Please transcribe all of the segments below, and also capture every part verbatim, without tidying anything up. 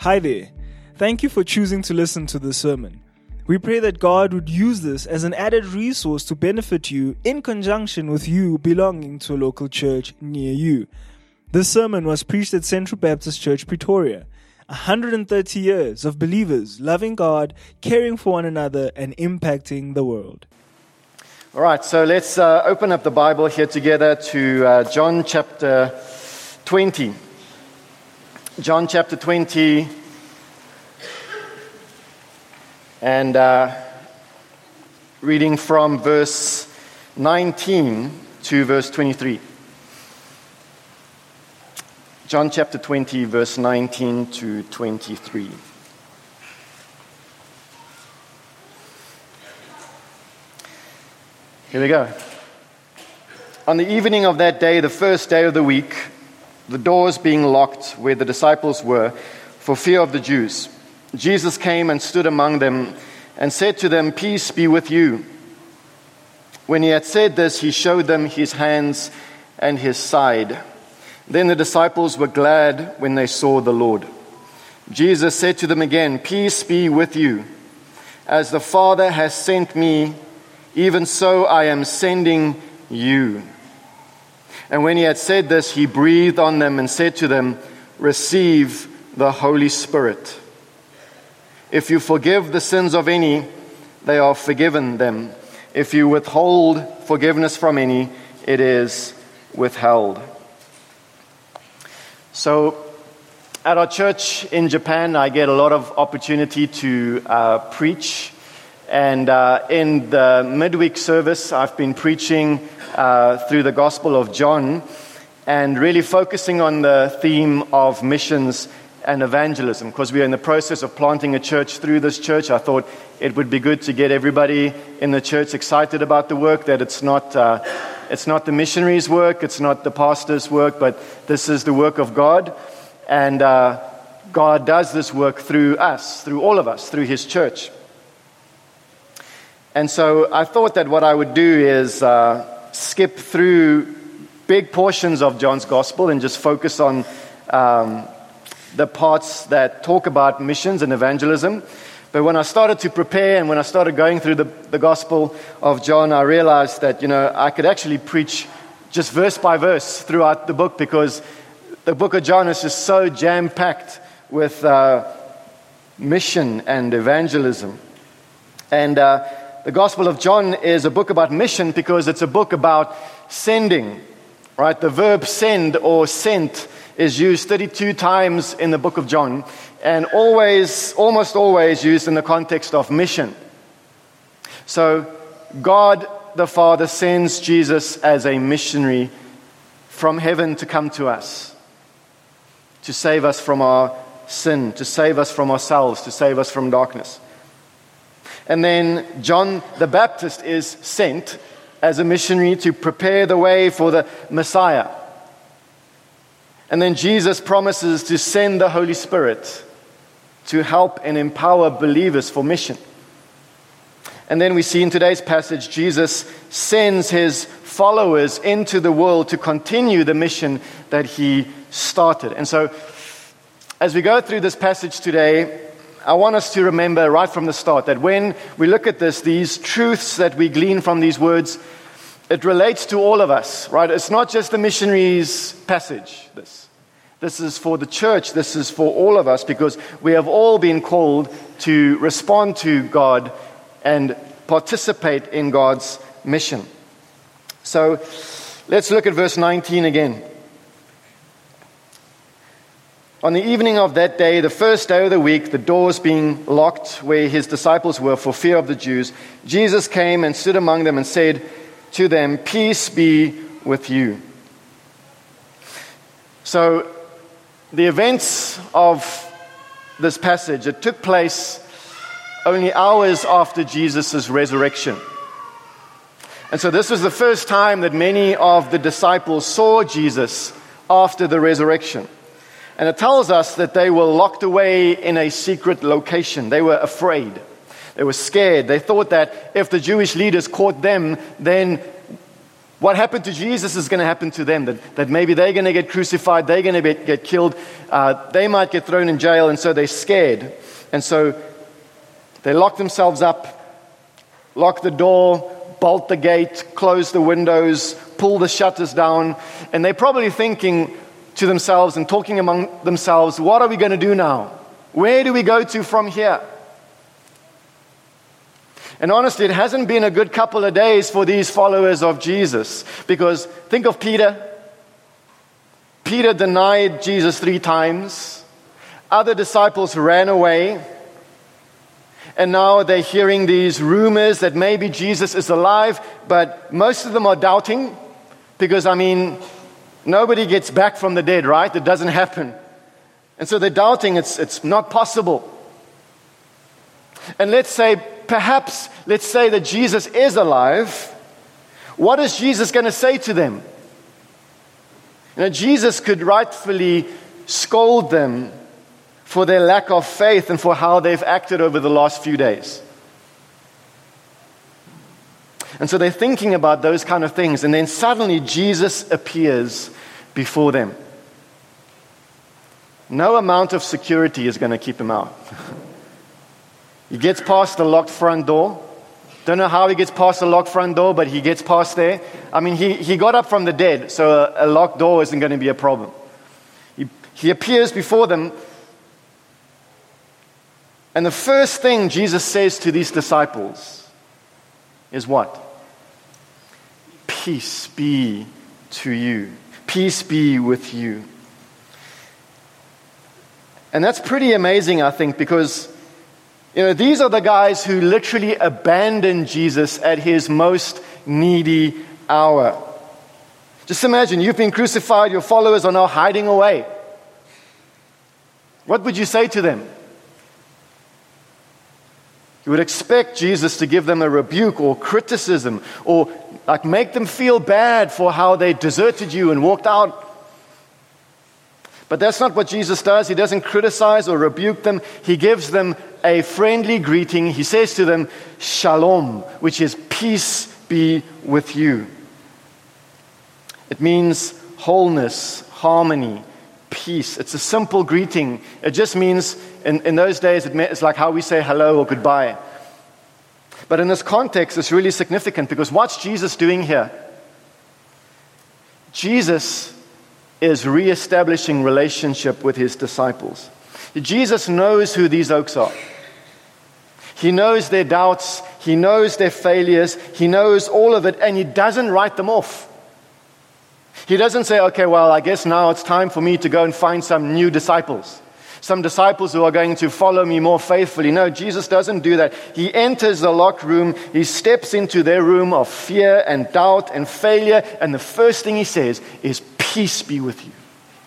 Hi there. Thank you for choosing to listen to this sermon. We pray that God would use this as an added resource to benefit you in conjunction with you belonging to a local church near you. This sermon was preached at Central Baptist Church, Pretoria. one hundred thirty years of believers loving God, caring for one another, and impacting the world. All right, so let's uh, open up the Bible here together to uh, John chapter twenty. John chapter twenty, and uh, reading from verse nineteen to verse twenty-three. John chapter twenty, verse nineteen to twenty-three. Here we go. On the evening of that day, the first day of the week, the doors being locked where the disciples were, for fear of the Jews, Jesus came and stood among them and said to them, "Peace be with you." When he had said this, he showed them his hands and his side. Then the disciples were glad when they saw the Lord. Jesus said to them again, "Peace be with you. As the Father has sent me, even so I am sending you." And when he had said this, he breathed on them and said to them, "Receive the Holy Spirit. If you forgive the sins of any, they are forgiven them. If you withhold forgiveness from any, it is withheld." So, at our church in Japan, I get a lot of opportunity to uh, preach. And uh, in the midweek service, I've been preaching uh, through the Gospel of John and really focusing on the theme of missions and evangelism. Because we are in the process of planting a church through this church, I thought it would be good to get everybody in the church excited about the work, that it's not, uh, it's not the missionaries' work, it's not the pastor's work, but this is the work of God. And uh, God does this work through us, through all of us, through His church. And so I thought that what I would do is uh, skip through big portions of John's Gospel and just focus on um, the parts that talk about missions and evangelism. But when I started to prepare and when I started going through the, the Gospel of John, I realized that, you know, I could actually preach just verse by verse throughout the book, because the book of John is just so jam-packed with uh, mission and evangelism. And uh, the Gospel of John is a book about mission because it's a book about sending, right? The verb send or sent is used thirty-two times in the book of John, and always, almost always used in the context of mission. So God the Father sends Jesus as a missionary from heaven to come to us, to save us from our sin, to save us from ourselves, to save us from darkness. And then John the Baptist is sent as a missionary to prepare the way for the Messiah. And then Jesus promises to send the Holy Spirit to help and empower believers for mission. And then we see in today's passage, Jesus sends his followers into the world to continue the mission that he started. And so, as we go through this passage today, I want us to remember right from the start that when we look at this, these truths that we glean from these words, it relates to all of us, right? It's not just the missionaries' passage, this. This is for the church, this is for all of us, because we have all been called to respond to God and participate in God's mission. So, let's look at verse nineteen again. On the evening of that day, the first day of the week, the doors being locked where his disciples were for fear of the Jews, Jesus came and stood among them and said to them, "Peace be with you." So, the events of this passage, it took place only hours after Jesus' resurrection. And so this was the first time that many of the disciples saw Jesus after the resurrection. And it tells us that they were locked away in a secret location. They were afraid. They were scared. They thought that if the Jewish leaders caught them, then What happened to Jesus is going to happen to them, that, that maybe they're going to get crucified, they're going to get killed, uh, they might get thrown in jail, and so they're scared. And so they lock themselves up, lock the door, bolt the gate, close the windows, pull the shutters down, and they're probably thinking to themselves and talking among themselves, what are we going to do now? Where do we go to from here? And honestly, it hasn't been a good couple of days for these followers of Jesus, because think of Peter. Peter denied Jesus three times. Other disciples ran away. And now they're hearing these rumors that maybe Jesus is alive, but most of them are doubting, because, I mean, nobody gets back from the dead, right? It doesn't happen. And so they're doubting it's, it's not possible. And let's say, perhaps, let's say that Jesus is alive. What is Jesus going to say to them? You know, Jesus could rightfully scold them for their lack of faith and for how they've acted over the last few days. And so they're thinking about those kind of things, and then suddenly Jesus appears before them. No amount of security is going to keep him out. He gets past the locked front door. Don't know how he gets past the locked front door, but he gets past there. I mean, he, he got up from the dead, so a, a locked door isn't going to be a problem. He, he appears before them. And the first thing Jesus says to these disciples is what? Peace be to you. Peace be with you. And that's pretty amazing, I think, because you know, these are the guys who literally abandoned Jesus at his most needy hour. Just imagine, you've been crucified, your followers are now hiding away. What would you say to them? You would expect Jesus to give them a rebuke or criticism, or like make them feel bad for how they deserted you and walked out. But that's not what Jesus does. He doesn't criticize or rebuke them. He gives them a friendly greeting. He says to them, Shalom, which is peace be with you. It means wholeness, harmony, peace. It's a simple greeting. It just means, in, in those days, it meant, it's like how we say hello or goodbye. But in this context, it's really significant, because what's Jesus doing here? Jesus is reestablishing relationship with his disciples. Jesus knows who these oaks are. He knows their doubts. He knows their failures. He knows all of it, and he doesn't write them off. He doesn't say, okay, well, I guess now it's time for me to go and find some new disciples. Some disciples who are going to follow me more faithfully. No, Jesus doesn't do that. He enters the locked room. He steps into their room of fear and doubt and failure. And the first thing he says is, peace be with you.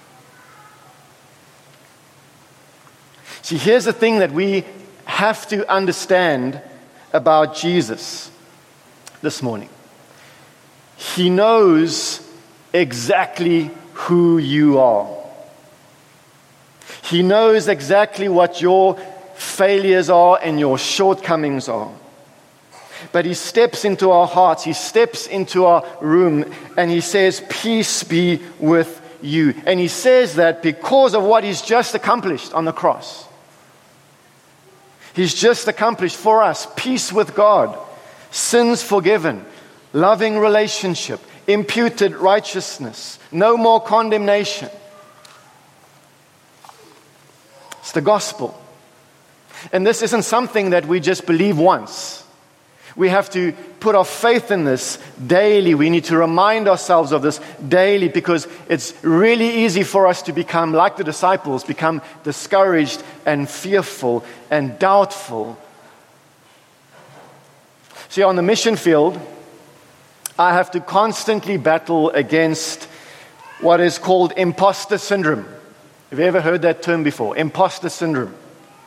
See, here's the thing that we have to understand about Jesus this morning. He knows exactly who you are. He knows exactly what your failures are and your shortcomings are. But he steps into our hearts, he steps into our room, and he says, peace be with you. And he says that because of what he's just accomplished on the cross. He's just accomplished for us peace with God, sins forgiven, loving relationship, imputed righteousness, no more condemnation. It's the gospel. And this isn't something that we just believe once. We have to put our faith in this daily. We need to remind ourselves of this daily, because it's really easy for us to become, like the disciples, become discouraged and fearful and doubtful. See, on the mission field, I have to constantly battle against what is called imposter syndrome. Have you ever heard that term before? Imposter syndrome.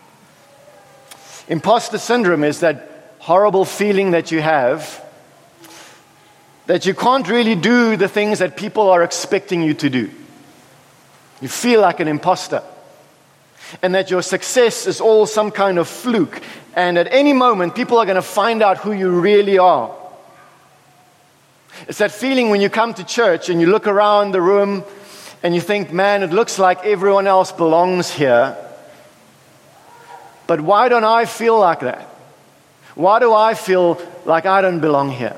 Imposter syndrome is that horrible feeling that you have that you can't really do the things that people are expecting you to do. You feel like an imposter. And that your success is all some kind of fluke. And at any moment, people are going to find out who you really are. It's that feeling when you come to church and you look around the room and you think, man, it looks like everyone else belongs here. But why don't I feel like that? Why do I feel like I don't belong here?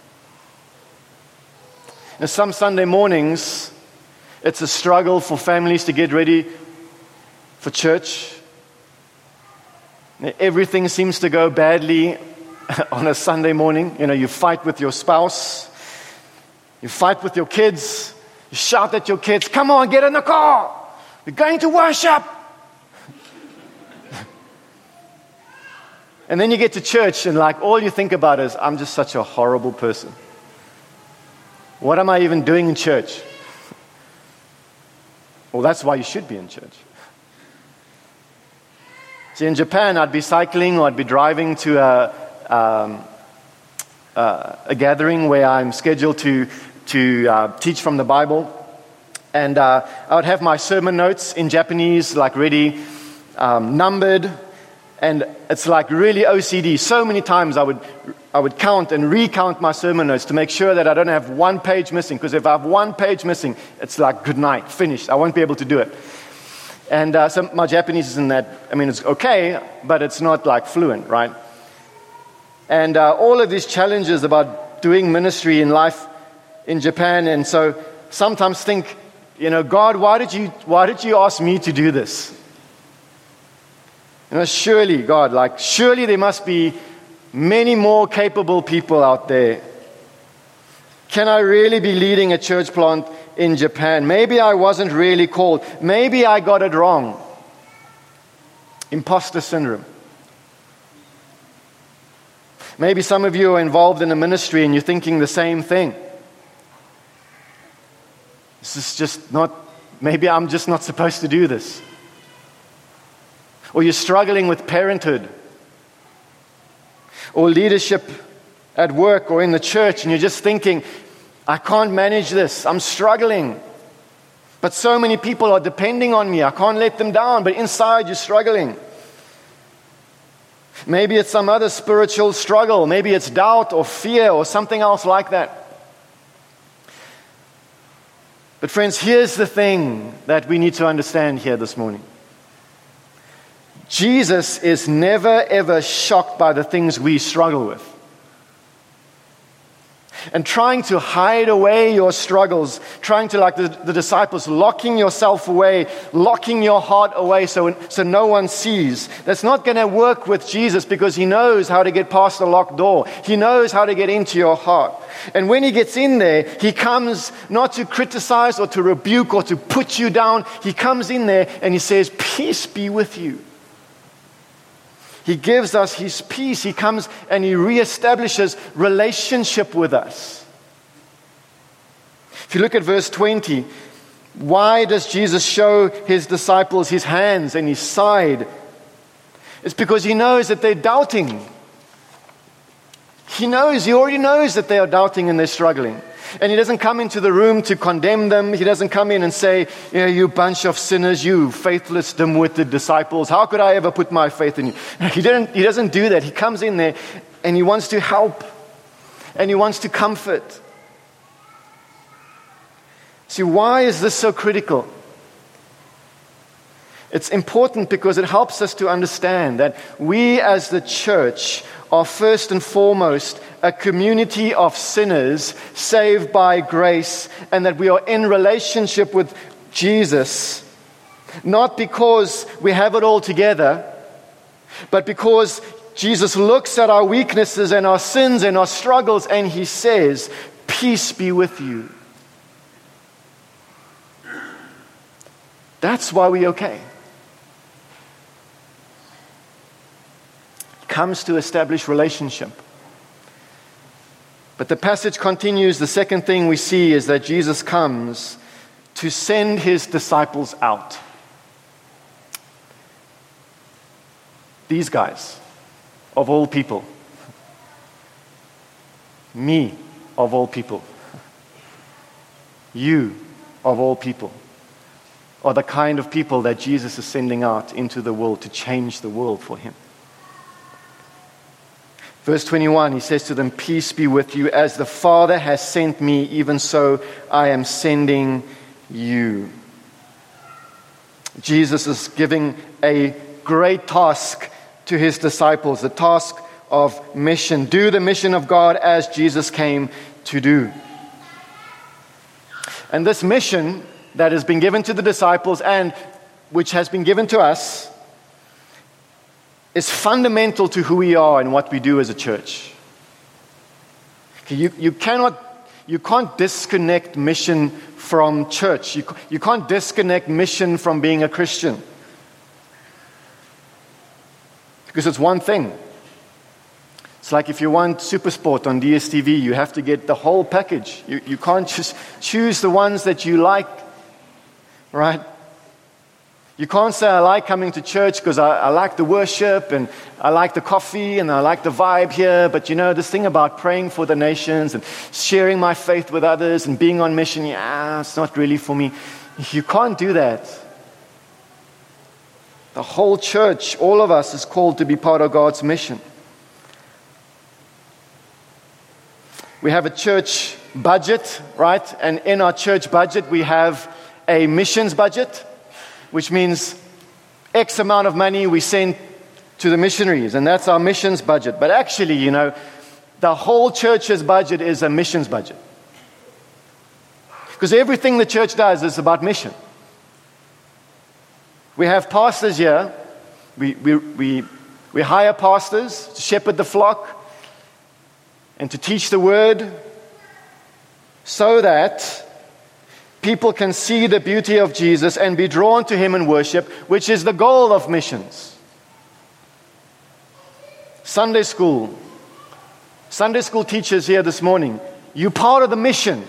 And some Sunday mornings, it's a struggle for families to get ready for church. Everything seems to go badly on a Sunday morning. You know, you fight with your spouse. You fight with your kids. You shout at your kids, come on, get in the car. We're going to worship. And then you get to church and like all you think about is, I'm just such a horrible person. What am I even doing in church? Well, that's why you should be in church. See, in Japan, I'd be cycling or I'd be driving to a, um, uh, a gathering where I'm scheduled to, to uh, teach from the Bible. And uh, I would have my sermon notes in Japanese, like ready, um, numbered. And it's like really O C D. So many times I would I would count and recount my sermon notes to make sure that I don't have one page missing. Because if I have one page missing, it's like good night, finished. I won't be able to do it. And uh, so my Japanese isn't that, I mean, it's okay, but it's not like fluent, right? And uh, all of these challenges about doing ministry in life in Japan. And so sometimes think, you know, God, why did you why did you ask me to do this? You know, surely, God, like, surely there must be many more capable people out there. Can I really be leading a church plant in Japan? Maybe I wasn't really called. Maybe I got it wrong. Imposter syndrome. Maybe some of you are involved in a ministry and you're thinking the same thing. This is just not, maybe I'm just not supposed to do this. Or you're struggling with parenthood, or leadership at work or in the church, and you're just thinking, I can't manage this, I'm struggling. But so many people are depending on me, I can't let them down, but inside you're struggling. Maybe it's some other spiritual struggle, maybe it's doubt or fear or something else like that. But friends, here's the thing that we need to understand here this morning. Jesus is never ever shocked by the things we struggle with. And trying to hide away your struggles, trying to, like the, the disciples, locking yourself away, locking your heart away so, so no one sees. That's not going to work with Jesus, because He knows how to get past the locked door. He knows how to get into your heart. And when He gets in there, He comes not to criticize or to rebuke or to put you down. He comes in there and He says, peace be with you. He gives us His peace. He comes and He reestablishes relationship with us. If you look at verse twenty, why does Jesus show His disciples His hands and His side? It's because He knows that they're doubting. He knows, He already knows that they are doubting and they're struggling. And He doesn't come into the room to condemn them. He doesn't come in and say, you know, you bunch of sinners, you faithless, dim-witted disciples. How could I ever put my faith in you? He didn't. He doesn't do that. He comes in there and He wants to help. And He wants to comfort. See, why is this so critical? It's important because it helps us to understand that we as the church are first and foremost a community of sinners saved by grace, and that we are in relationship with Jesus, not because we have it all together, but because Jesus looks at our weaknesses and our sins and our struggles and He says, peace be with you. That's why we're okay. He comes to establish relationship. But the passage continues. The second thing we see is that Jesus comes to send His disciples out. These guys, of all people. Me, of all people. You, of all people, are the kind of people that Jesus is sending out into the world to change the world for Him. Verse twenty-one, he says to them, peace be with you. As the Father has sent me, even so I am sending you. Jesus is giving a great task to his disciples, the task of mission. Do the mission of God as Jesus came to do. And this mission that has been given to the disciples and which has been given to us is fundamental to who we are and what we do as a church. Okay, you, you cannot, you can't disconnect mission from church. You, you can't disconnect mission from being a Christian. Because it's one thing. It's like if you want SuperSport on D S T V, you have to get the whole package. You, you can't just choose the ones that you like, right? You can't say, I like coming to church because I, I like the worship and I like the coffee and I like the vibe here. But you know, this thing about praying for the nations and sharing my faith with others and being on mission, yeah, it's not really for me. You can't do that. The whole church, all of us, is called to be part of God's mission. We have a church budget, right? And in our church budget, we have a missions budget, which means X amount of money we send to the missionaries, and that's our missions budget. But actually, you know, the whole church's budget is a missions budget. Because everything the church does is about mission. We have pastors here. We, we, we, we hire pastors to shepherd the flock and to teach the word so that people can see the beauty of Jesus and be drawn to him in worship, which is the goal of missions. Sunday school. Sunday school teachers here this morning, you're part of the mission.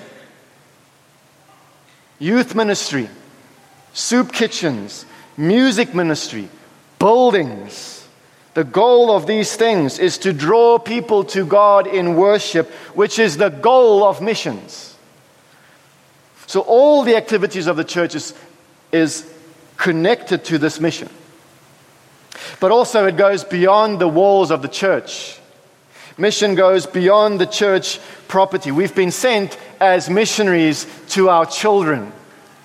Youth ministry, soup kitchens, music ministry, buildings. The goal of these things is to draw people to God in worship, which is the goal of missions. So all the activities of the church is, is connected to this mission. But also it goes beyond the walls of the church. Mission goes beyond the church property. We've been sent as missionaries to our children.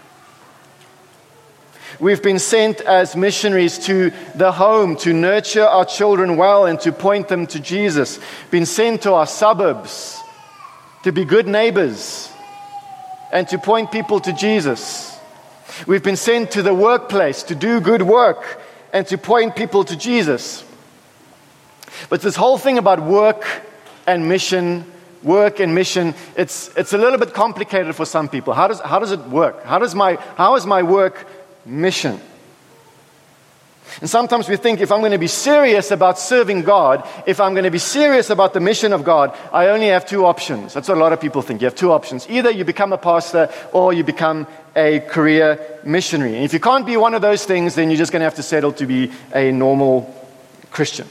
We've been sent as missionaries to the home to nurture our children well and to point them to Jesus. Been sent to our suburbs to be good neighbors and to point people to Jesus. We've been sent to the workplace to do good work and to point people to Jesus. But this whole thing about work and mission, work and mission, it's it's a little bit complicated for some people. How does how does it work? How does my how is my work mission? And sometimes we think if I'm going to be serious about serving God, if I'm going to be serious about the mission of God, I only have two options. That's what a lot of people think. You have two options. Either you become a pastor or you become a career missionary. And if you can't be one of those things, then you're just going to have to settle to be a normal Christian.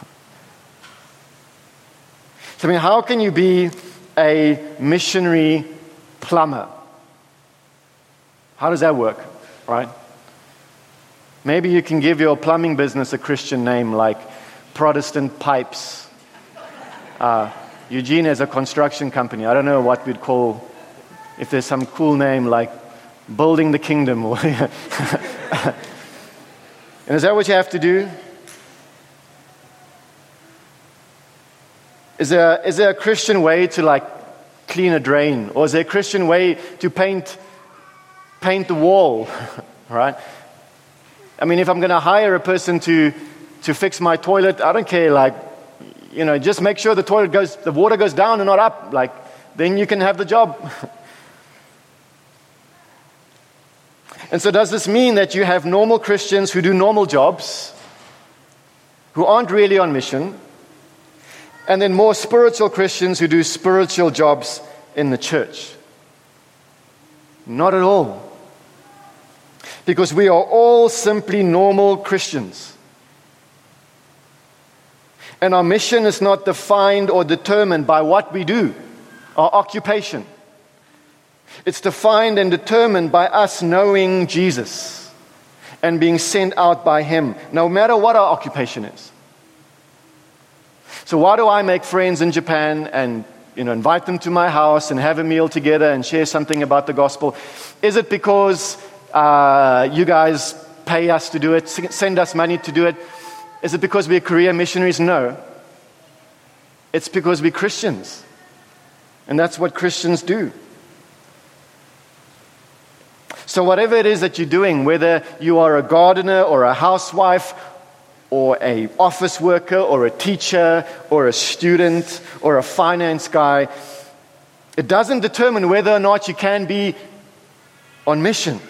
So, I mean, how can you be a missionary plumber? How does that work, right? Maybe you can give your plumbing business a Christian name like Protestant Pipes. Uh, Eugene has a construction company. I don't know what we'd call, if there's some cool name like Building the Kingdom. Or and is that what you have to do? Is there, is there a Christian way to like clean a drain? Or is there a Christian way to paint, paint the wall? Right? I mean, if I'm going to hire a person to, to fix my toilet, I don't care, like, you know, just make sure the toilet goes, the water goes down and not up, like, then you can have the job. And so does this mean that you have normal Christians who do normal jobs, who aren't really on mission, and then more spiritual Christians who do spiritual jobs in the church? Not at all. Because we are all simply normal Christians. And our mission is not defined or determined by what we do, our occupation. It's defined and determined by us knowing Jesus and being sent out by Him, no matter what our occupation is. So why do I make friends in Japan and, you know, invite them to my house and have a meal together and share something about the gospel? Is it because uh, you guys pay us to do it, send us money to do it? Is it because we're career missionaries? No. It's because we're Christians. And that's what Christians do. So whatever it is that you're doing, whether you are a gardener or a housewife or a office worker or a teacher or a student or a finance guy, it doesn't determine whether or not you can be on mission.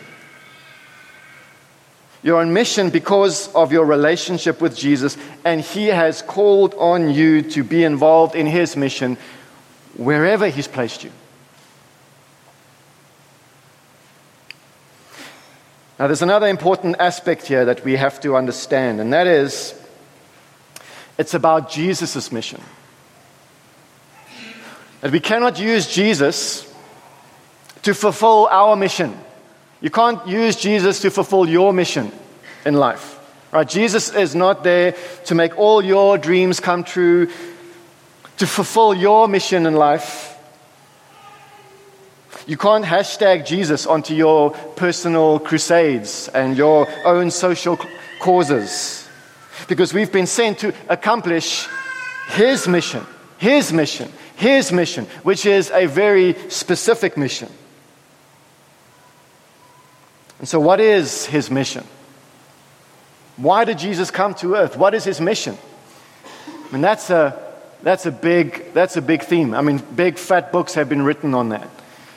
You're on mission because of your relationship with Jesus, and He has called on you to be involved in His mission wherever He's placed you. Now, there's another important aspect here that we have to understand, and that is, it's about Jesus' mission. That we cannot use Jesus to fulfill our mission. You can't use Jesus to fulfill your mission in life. Right? Jesus is not there to make all your dreams come true, to fulfill your mission in life. You can't hashtag Jesus onto your personal crusades and your own social causes, because we've been sent to accomplish His mission, His mission, His mission, which is a very specific mission. And so what is His mission? Why did Jesus come to earth? What is His mission? I mean, that's a, that's a big, that's a big theme. I mean, big fat books have been written on that.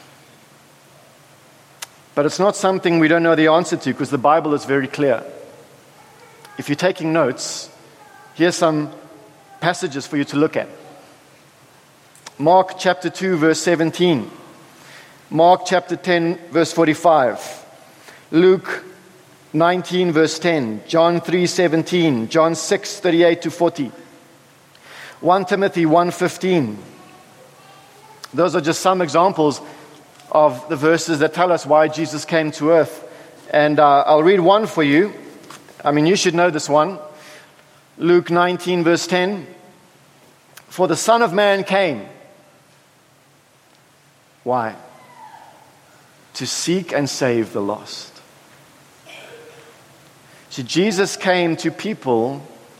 But it's not something we don't know the answer to, because the Bible is very clear. If you're taking notes, here's some passages for you to look at. Mark chapter two, verse seventeen. Mark chapter ten, verse forty-five. Luke nineteen, verse ten. John three, seventeen. John six, thirty-eight to forty. First Timothy one, fifteen. Those are just some examples of the verses that tell us why Jesus came to earth. And uh, I'll read one for you. I mean, you should know this one. Luke nineteen, verse ten. For the Son of Man came. Why? To seek and save the lost. See, Jesus came to people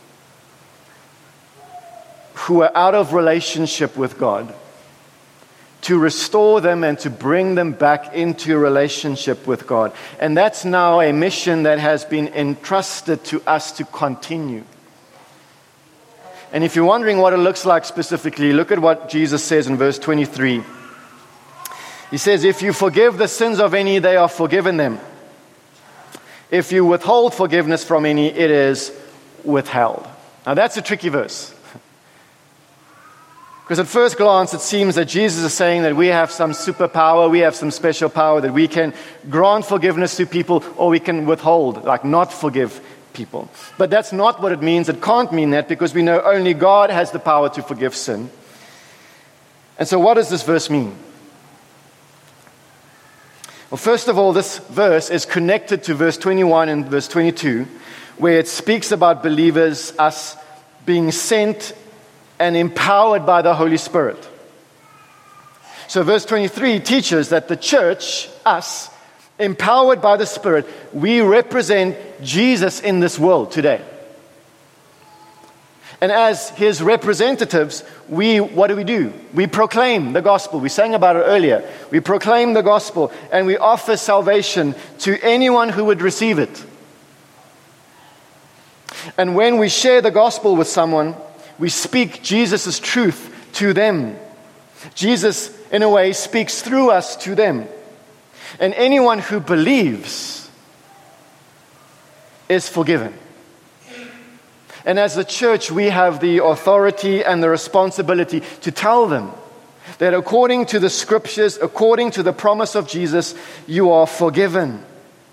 who are out of relationship with God, to restore them and to bring them back into a relationship with God. And that's now a mission that has been entrusted to us to continue. And if you're wondering what it looks like specifically, look at what Jesus says in verse twenty-three. He says, if you forgive the sins of any, they are forgiven them. If you withhold forgiveness from any, it is withheld. Now that's a tricky verse. Because at first glance, it seems that Jesus is saying that we have some superpower, we have some special power, that we can grant forgiveness to people, or we can withhold, like not forgive people. But that's not what it means. It can't mean that, because we know only God has the power to forgive sin. And so what does this verse mean? Well, first of all, this verse is connected to verse twenty-one and verse twenty-two, where it speaks about believers, us being sent and empowered by the Holy Spirit. So verse twenty-three teaches that the church, us, empowered by the Spirit, we represent Jesus in this world today. And as His representatives, we, what do we do? We proclaim the gospel. We sang about it earlier. We proclaim the gospel, and we offer salvation to anyone who would receive it. And when we share the gospel with someone, we speak Jesus' truth to them. Jesus, in a way, speaks through us to them. And anyone who believes is forgiven. And as the church, we have the authority and the responsibility to tell them that according to the scriptures, according to the promise of Jesus, you are forgiven.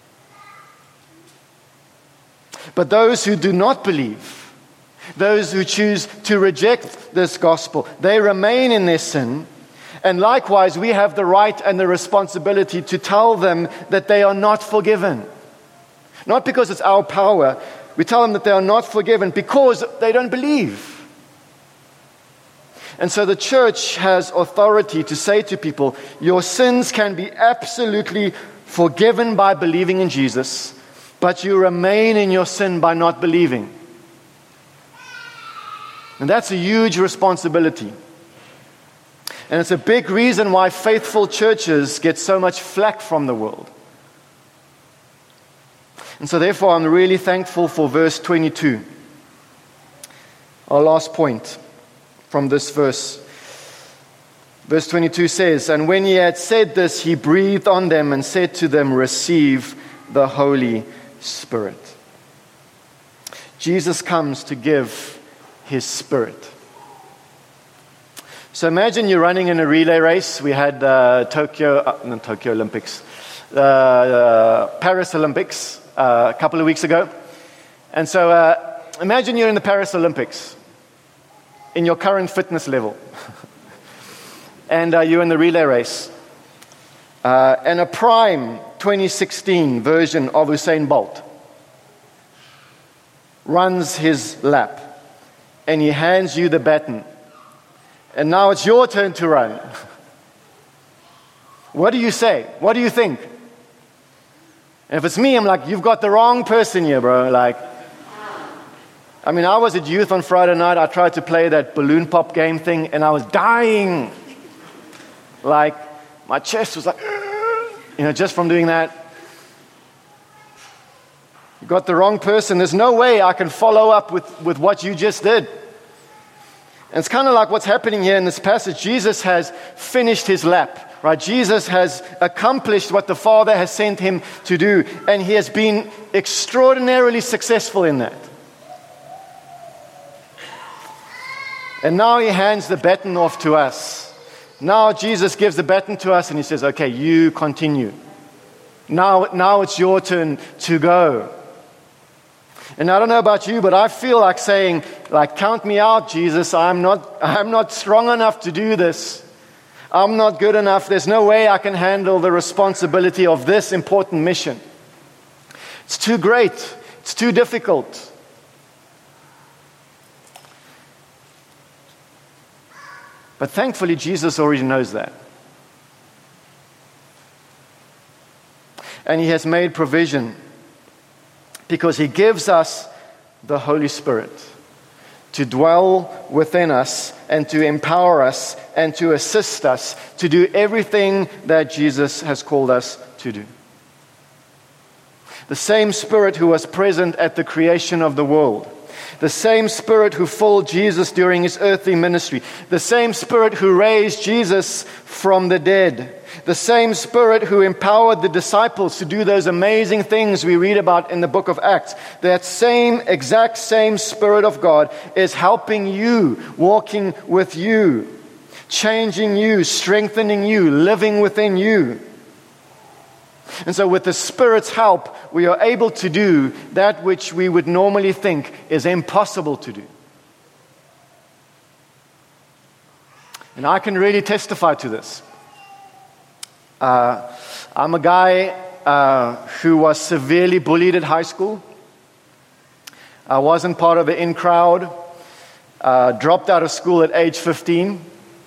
But those who do not believe, those who choose to reject this gospel, they remain in their sin. And likewise, we have the right and the responsibility to tell them that they are not forgiven. Not because it's our power. We tell them that they are not forgiven because they don't believe. And so the church has authority to say to people, your sins can be absolutely forgiven by believing in Jesus, but you remain in your sin by not believing. And that's a huge responsibility. And it's a big reason why faithful churches get so much flack from the world. And so therefore, I'm really thankful for verse twenty-two. Our last point from this verse. Verse twenty-two says, and when he had said this, he breathed on them and said to them, receive the Holy Spirit. Jesus comes to give His Spirit. So imagine you're running in a relay race. We had uh, Tokyo, uh, not Tokyo Olympics, uh, uh, Paris Olympics uh, a couple of weeks ago. And so uh, imagine you're in the Paris Olympics in your current fitness level. and uh, you're in the relay race. Uh, and a prime twenty sixteen version of Usain Bolt runs his lap. And he hands you the baton. And now it's your turn to run. What do you say? What do you think? And if it's me, I'm like, you've got the wrong person here, bro. Like, I mean, I was at youth on Friday night. I tried to play that balloon pop game thing, and I was dying. Like, my chest was like, you know, just from doing that. You got the wrong person. There's no way I can follow up with, with what you just did. And it's kind of like what's happening here in this passage. Jesus has finished his lap, right? Jesus has accomplished what the Father has sent him to do. And he has been extraordinarily successful in that. And now he hands the baton off to us. Now Jesus gives the baton to us and he says, okay, you continue. Now, now it's your turn to go. And I don't know about you, but I feel like saying, like, count me out, Jesus. I'm not, I'm not strong enough to do this. I'm not good enough. There's no way I can handle the responsibility of this important mission. It's too great. It's too difficult. But thankfully, Jesus already knows that. And he has made provision. Because he gives us the Holy Spirit to dwell within us and to empower us and to assist us to do everything that Jesus has called us to do. The same Spirit who was present at the creation of the world. The same Spirit who filled Jesus during his earthly ministry. The same Spirit who raised Jesus from the dead. The same Spirit who empowered the disciples to do those amazing things we read about in the book of Acts. That same, exact same Spirit of God is helping you, walking with you, changing you, strengthening you, living within you. And so with the Spirit's help, we are able to do that which we would normally think is impossible to do. And I can really testify to this. Uh, I'm a guy uh, who was severely bullied at high school. I wasn't part of the in crowd. Uh, dropped out of school at age fifteen.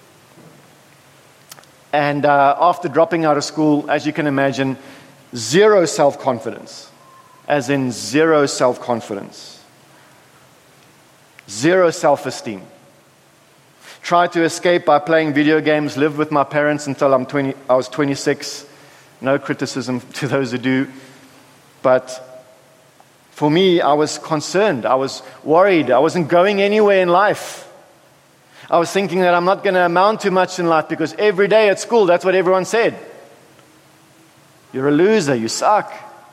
And uh, after dropping out of school, as you can imagine, zero self-confidence. As in zero self-confidence. Zero self-esteem. Tried to escape by playing video games, lived with my parents until I'm twenty, I was twenty-six. No criticism to those who do. But for me, I was concerned. I was worried. I wasn't going anywhere in life. I was thinking that I'm not going to amount to much in life because every day at school, that's what everyone said. You're a loser. You suck.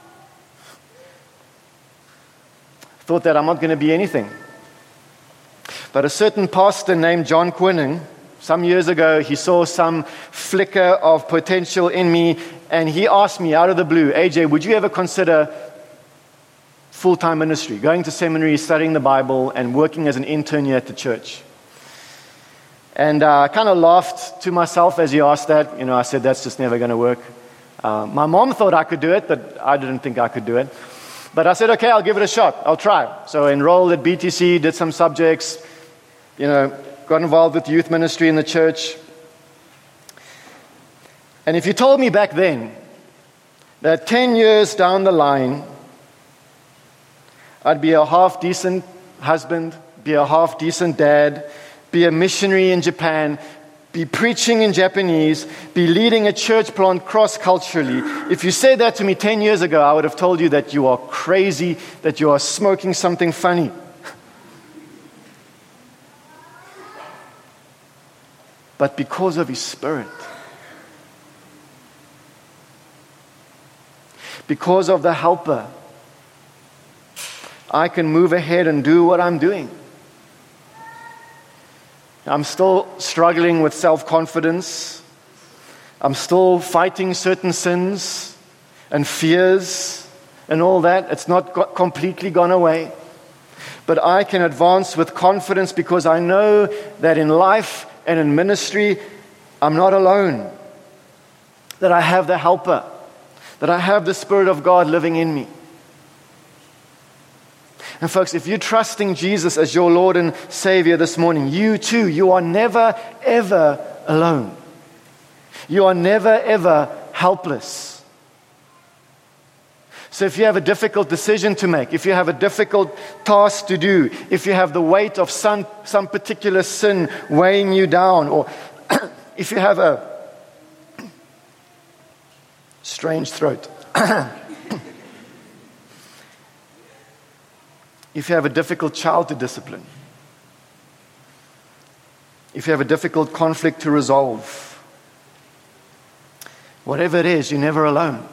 Thought that I'm not going to be anything. But a certain pastor named John Quinning, some years ago, he saw some flicker of potential in me, and he asked me out of the blue, A J, would you ever consider full-time ministry, going to seminary, studying the Bible, and working as an intern here at the church? And uh, I kind of laughed to myself as he asked that. You know, I said, that's just never going to work. Uh, my mom thought I could do it, but I didn't think I could do it. But I said, okay, I'll give it a shot. I'll try. So I enrolled at B T C, did some subjects, you know, got involved with youth ministry in the church. And if you told me back then that ten years down the line, I'd be a half-decent husband, be a half-decent dad, be a missionary in Japan, be preaching in Japanese, be leading a church plant cross-culturally. If you said that to me ten years ago, I would have told you that you are crazy, that you are smoking something funny. But because of His Spirit, because of the Helper, I can move ahead and do what I'm doing. I'm still struggling with self-confidence. I'm still fighting certain sins and fears and all that. It's not got completely gone away. But I can advance with confidence because I know that in life and in ministry, I'm not alone. That I have the Helper. That I have the Spirit of God living in me. And folks, if you're trusting Jesus as your Lord and Savior this morning, you too, you are never, ever alone. You are never, ever helpless. So if you have a difficult decision to make, if you have a difficult task to do, if you have the weight of some, some particular sin weighing you down, or if you have a strange throat, if you have a difficult child to discipline, if you have a difficult conflict to resolve, whatever it is, you're never alone.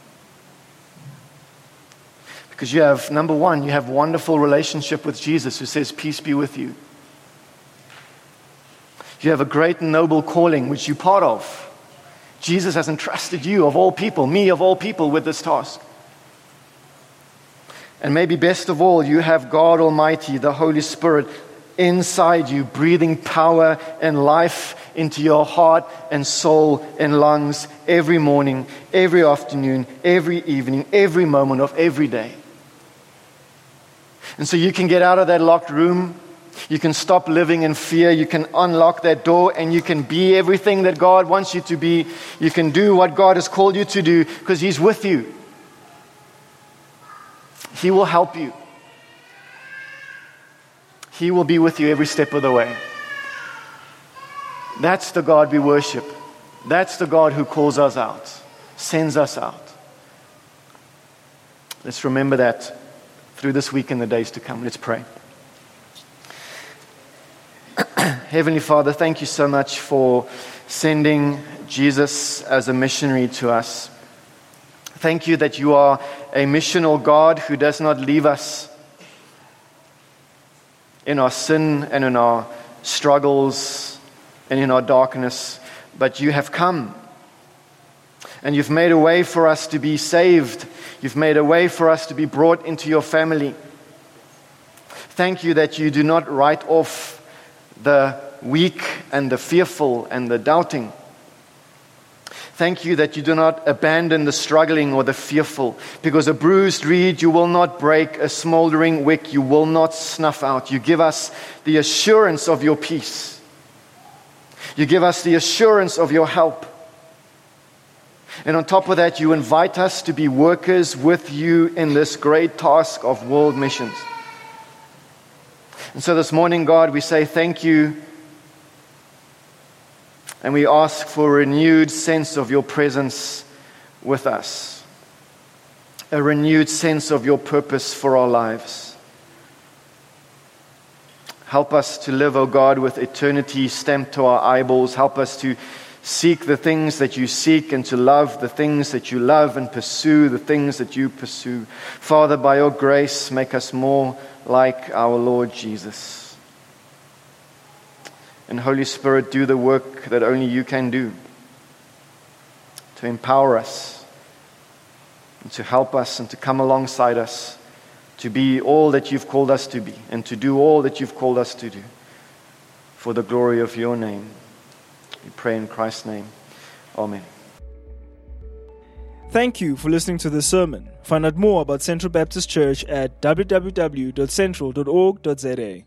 Because you have, number one, you have wonderful relationship with Jesus who says, peace be with you. You have a great and noble calling which you're part of. Jesus has entrusted you, of all people, me of all people, with this task. And maybe best of all, you have God Almighty, the Holy Spirit, inside you, breathing power and life into your heart and soul and lungs every morning, every afternoon, every evening, every moment of every day. And so you can get out of that locked room. You can stop living in fear. You can unlock that door and you can be everything that God wants you to be. You can do what God has called you to do because He's with you. He will help you. He will be with you every step of the way. That's the God we worship. That's the God who calls us out, sends us out. Let's remember that through this week and the days to come. Let's pray. Heavenly Father, thank you so much for sending Jesus as a missionary to us. Thank you that you are a missional God who does not leave us in our sin and in our struggles and in our darkness, but you have come and you've made a way for us to be saved. You've made a way for us to be brought into your family. Thank you that you do not write off the weak and the fearful and the doubting. Thank you that you do not abandon the struggling or the fearful, because a bruised reed you will not break, a smoldering wick you will not snuff out. You give us the assurance of your peace. You give us the assurance of your help. And on top of that, you invite us to be workers with you in this great task of world missions. And so this morning, God, we say thank you. And we ask for a renewed sense of your presence with us. A renewed sense of your purpose for our lives. Help us to live, O God, with eternity stamped to our eyeballs. Help us to seek the things that you seek and to love the things that you love and pursue the things that you pursue. Father, by your grace, make us more like our Lord Jesus. And Holy Spirit, do the work that only you can do to empower us and to help us and to come alongside us to be all that you've called us to be and to do all that you've called us to do for the glory of your name. We pray in Christ's name. Amen. Thank you for listening to this sermon. Find out more about Central Baptist Church at w w w dot central dot org dot z a.